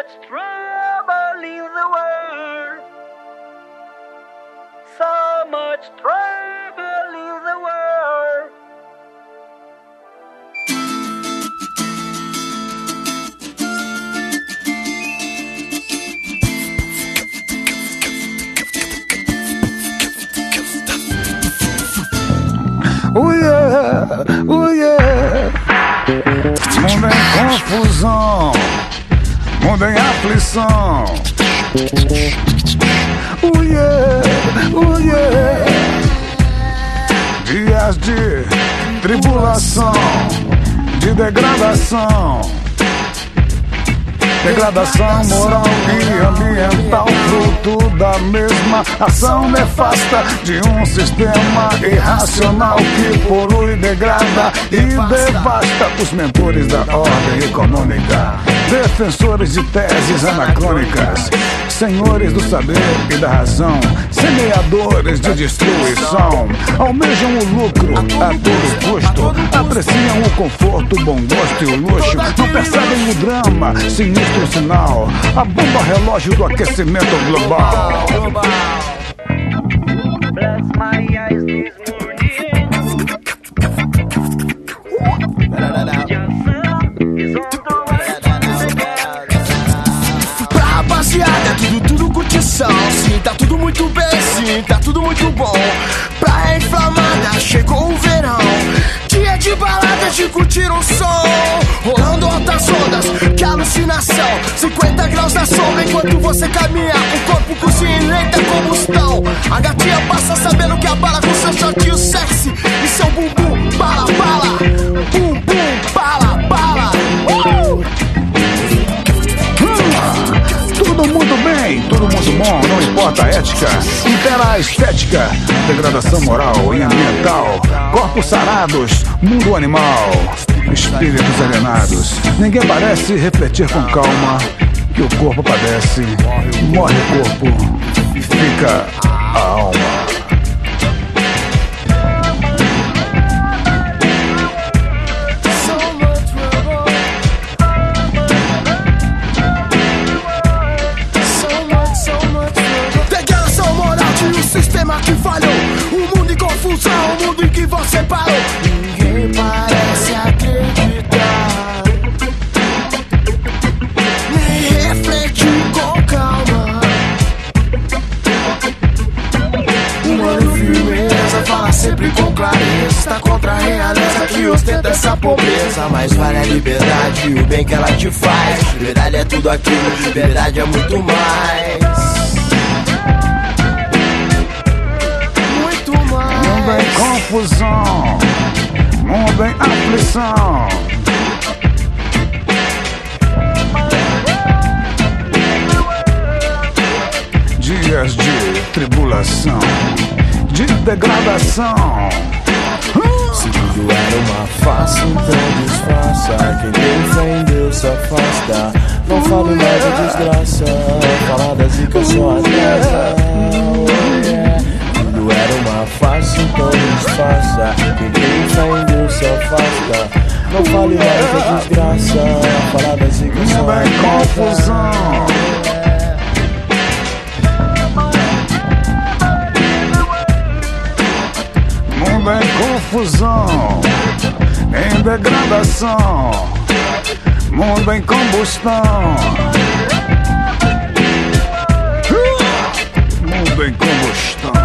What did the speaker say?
much trouble in the world. So much trouble in the world. Oh yeah, oh yeah. Mundo em confusão, mundo em aflição. Oh yeah, oh yeah. Dias de tribulação, de degradação. Degradação moral e ambiental, fruto da mesma ação nefasta de um sistema irracional que polui, degrada e devasta os mentores da ordem econômica, defensores de teses anacrônicas, senhores do saber e da razão, semeadores de destruição, almejam o lucro a todo custo, apreciam o conforto, o bom gosto e o luxo, não percebem o drama, sinistro sinal, a bomba relógio do aquecimento global. Bless my eyes this morning. Pra rapaziada, tudo curtição. Sim, tá tudo muito bem, sim, tá tudo muito bom. Praia inflamada, chegou o verão. Dia de balada, de curtir um som. Rolando altas ondas, que alucinação. 50 graus na sombra enquanto você caminha. O corpo cozinha em lenta combustão. A gatinha passa sabendo que abala com seu shortinho sexy e seu bumbum, bala, bala. Bumbum, bala, bala. Tudo muito bem, tudo muito bom, não importa a ética, impera a estética, degradação moral e ambiental, corpos sarados, mundo animal, espíritos alienados. Ninguém parece refletir com calma que o corpo padece, morre o corpo e fica a alma. Sistema que falhou, o mundo em confusão, o mundo em que você parou. Ninguém parece acreditar, nem refletir com calma. Humano firmeza, fala sempre com clareza. Está contra a realeza que ostenta essa pobreza. Mas vale a liberdade e o bem que ela te faz. Liberdade é tudo aquilo, liberdade é muito mais. Mundo em confusão, mundo em aflição. Dias de tribulação, de degradação. Se tudo era uma farsa, então disfarça. Quem tem fé em Deus se afasta. Não fale mais de desgraça, falar da zica só atrasa. Tudo era uma farsa, então disfarça. Quem tem fé em Deus se afasta. Não fale mais da desgraça, falar da zica só Mundo em confusão, mundo em confusão, em degradação, mundo em combustão, mundo em combustão.